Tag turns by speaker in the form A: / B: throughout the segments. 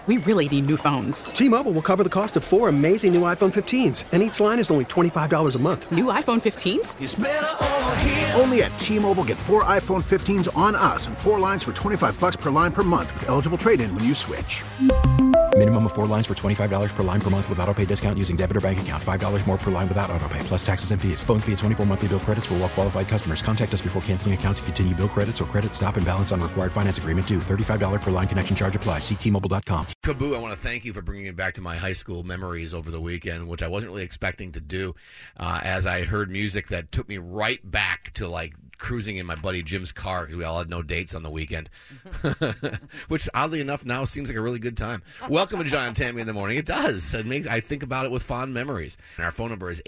A: We really need new phones.
B: T-Mobile will cover the cost of 4 amazing new iPhone 15s, and each line is only $25 a month.
A: New iPhone 15s?
C: It's better over here.
D: Only at T-Mobile, get 4 iPhone 15s on us and 4 lines for $25 per line per month with eligible trade-in when you switch.
E: Minimum of 4 lines for $25 per line per month with autopay discount using debit or bank account. $5 more per line without autopay, plus taxes and fees. Phone fee at 24 monthly bill credits for well-qualified customers. Contact us before canceling account to continue bill credits or credit stop and balance on required finance agreement due. $35 per line connection charge applies. See T-Mobile.com.
F: KAABOO, I want to thank you for bringing me back to my high school memories over the weekend, which I wasn't really expecting to do, as I heard music that took me right back to, like, cruising in my buddy Jim's car because we all had no dates on the weekend, which oddly enough now seems like a really good time. Welcome to John and Tammy in the Morning. It does. I think about it with fond memories. And our phone number is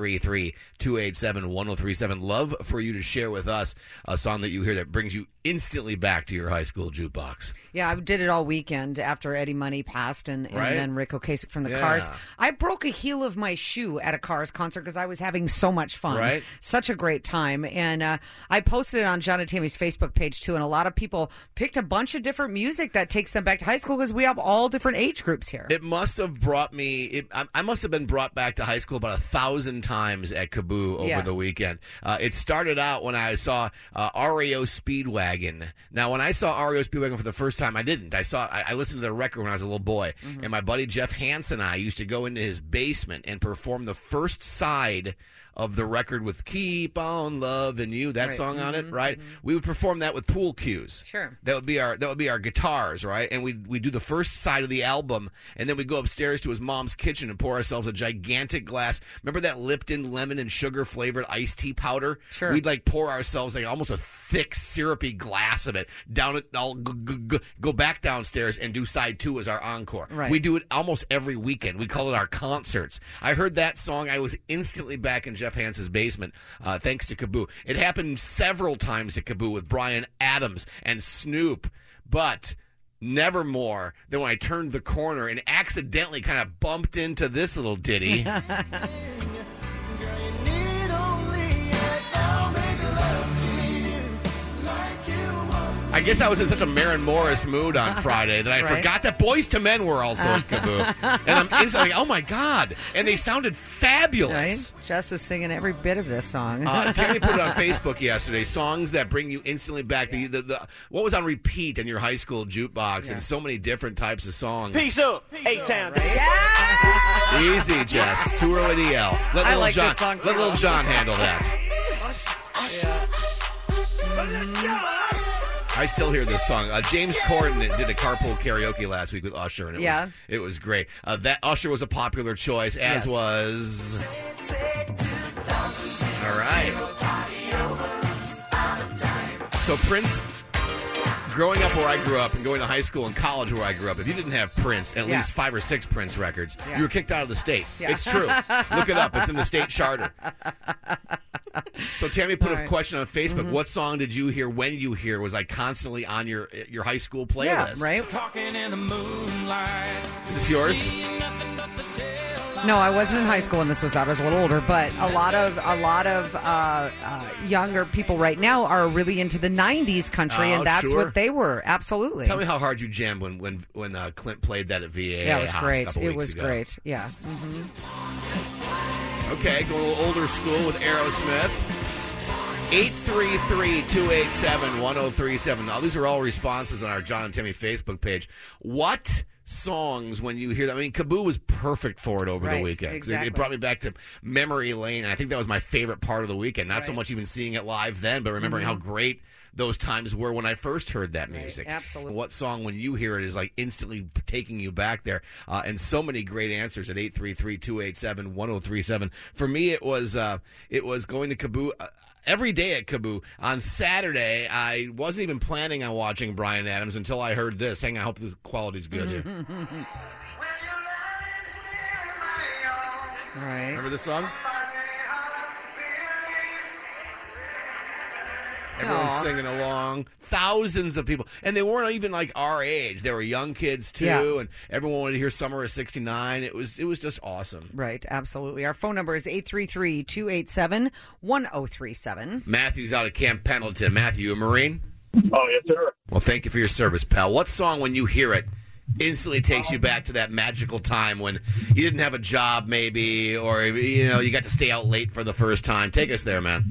F: 833-287-1037. Love for you to share with us a song that you hear that brings you instantly back to your high school jukebox.
G: Yeah, I did it all weekend after Eddie Money passed and then Rick Ocasek from the Cars. I broke a heel of my shoe at a Cars concert because I was having so much fun.
F: Right.
G: Such a great time. And I posted it on John and Tammy's Facebook page, too, and a lot of people picked a bunch of different music that takes them back to high school because we have all different age groups here.
F: It must have brought me, I must have been brought back to high school about 1,000 times at KAABOO over the weekend. It started out when I saw REO Speedwagon. Now, when I saw REO Speedwagon for the first time, I didn't. I listened to their record when I was a little boy, and my buddy Jeff Hansen and I used to go into his basement and perform the first side of the record with Keep On Loving You, that song on it, right? We would perform that with pool cues.
G: Sure.
F: That would be our guitars, right? And we do the first side of the album, and then we go upstairs to his mom's kitchen and pour ourselves a gigantic glass. Remember that Lipton lemon and sugar flavored iced tea powder?
G: Sure.
F: We'd like pour ourselves like almost a thick syrupy glass of it down it. I'll go back downstairs and do side 2 as our encore.
G: Right.
F: We do it almost every weekend. We call it our concerts. I heard that song. I was instantly back in Jeff Hansen's basement, thanks to KAABOO. It happened several times at KAABOO with Bryan Adams and Snoop, but never more than when I turned the corner and accidentally kind of bumped into this little ditty. I guess I was in such a Maren Morris mood on Friday that I forgot that Boyz II Men were also at KAABOO. And I'm instantly like, oh, my God. And they sounded fabulous.
G: Right? Jess is singing every bit of this song.
F: Tammy put it on Facebook yesterday, songs that bring you instantly back. What was on repeat in your high school jukebox, and so many different types of songs.
C: Peace up, A-Town.
G: Yeah!
F: Easy, Jess. Too early to yell. Let
G: I
F: little
G: like
F: John,
G: this song, too.
F: let little John handle that. I still hear this song. James Corden did a carpool karaoke last week with Usher, and it was great. That Usher was a popular choice, as was. All right. So Prince, growing up where I grew up and going to high school and college where I grew up, if you didn't have Prince, at least 5 or 6 Prince records, you were kicked out of the state. Yeah. It's true. Look it up. It's in the state charter. So Tammy put a question on Facebook. What song did you hear when you hear? Was I constantly on your high school playlist?
G: Yeah, right.
C: Talking in the moonlight.
F: Is this yours?
G: No, I wasn't in high school when this was out. I was a little older, but a lot of younger people right now are really into the '90s country, and that's what they were. Absolutely.
F: Tell me how hard you jammed when Clint played that at VA.
G: Yeah, it was great.
F: It
G: was great. Yeah.
F: Okay, go a little older school with Aerosmith. 833-287-1037. Now, these are all responses on our John and Timmy Facebook page. What songs, when you hear that? I mean, KAABOO was perfect for it over the weekend.
G: Exactly.
F: It brought me back to memory lane, and I think that was my favorite part of the weekend. Not so much even seeing it live then, but remembering how great those times were when I first heard that music.
G: Absolutely.
F: What song, when you hear it, is like instantly taking you back there? And so many great answers at 833-287-1037. For me, it was going to KAABOO. Every day at KAABOO. On Saturday, I wasn't even planning on watching Bryan Adams until I heard this. Hang on, I hope the quality's good here.
G: Right.
F: Remember this song? Everyone's singing along. Thousands of people. And they weren't even like our age. They were young kids, too. And everyone wanted to hear Summer of '69. It was just awesome.
G: Right, absolutely. Our phone number is 833-287-1037.
F: Matthew's out of Camp Pendleton. Matthew, a Marine?
H: Oh, yes, sir.
F: Well, thank you for your service, pal. What song, when you hear it, instantly takes you back to that magical time when you didn't have a job, maybe, or you got to stay out late for the first time. Take us there, man.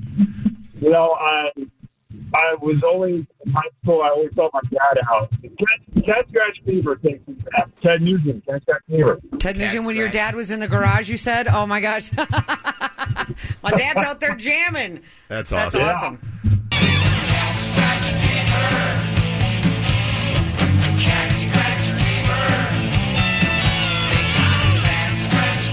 H: I was only in high school. I always felt my dad out. Cat Scratch Fever takes me back. Ted Nugent, Cat Scratch Fever.
G: Ted Nugent, when your dad was in the garage, you said? Oh, my gosh. My dad's out there jamming.
F: That's awesome.
G: That's awesome.
C: Cat Scratch Fever. Cat Scratch Fever. They got Cat Scratch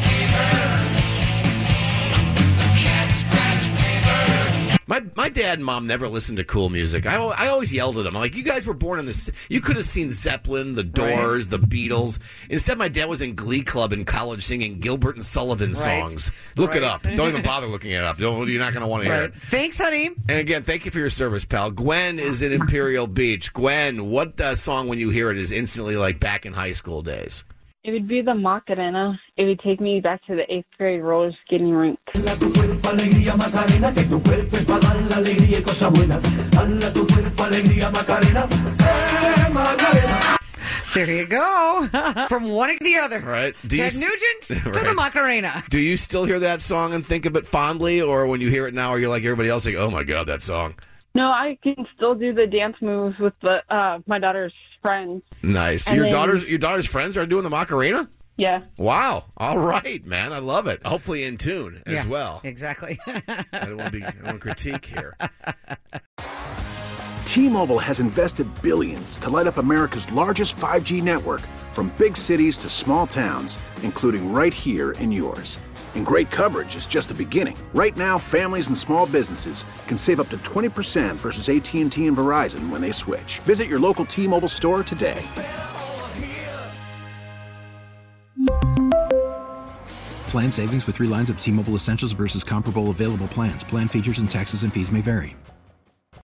C: Fever. Cat Scratch Fever.
F: My dad and mom never listened to cool music. I always yelled at them. I'm like, you guys were born in this. You could have seen Zeppelin, the Doors, the Beatles. Instead, my dad was in Glee Club in college singing Gilbert and Sullivan songs. Look it up. Don't even bother looking it up. You're not going to want to hear it.
G: Thanks, honey.
F: And again, thank you for your service, pal. Gwen is in Imperial Beach. Gwen, what song when you hear it is instantly like back in high school days?
I: It would be the Macarena. It would take me back to the 8th grade roller skating rink.
G: There you go. From one to the other.
F: Right.
G: Ted Nugent to the Macarena.
F: Do you still hear that song and think of it fondly, or when you hear it now, are you like everybody else, like, oh my God, that song?
I: No, I can still do the dance moves with my daughter's friends.
F: Nice.
I: And
F: Your daughter's friends are doing the Macarena?
I: Yeah.
F: Wow. All right, man. I love it. Hopefully in tune as well.
G: Exactly.
F: I don't want to critique here.
D: T-Mobile has invested billions to light up America's largest 5G network, from big cities to small towns, including right here in yours. And great coverage is just the beginning. Right now, families and small businesses can save up to 20% versus AT&T and Verizon when they switch. Visit your local T-Mobile store today.
E: Plan savings with 3 lines of T-Mobile Essentials versus comparable available plans. Plan features and taxes and fees may vary.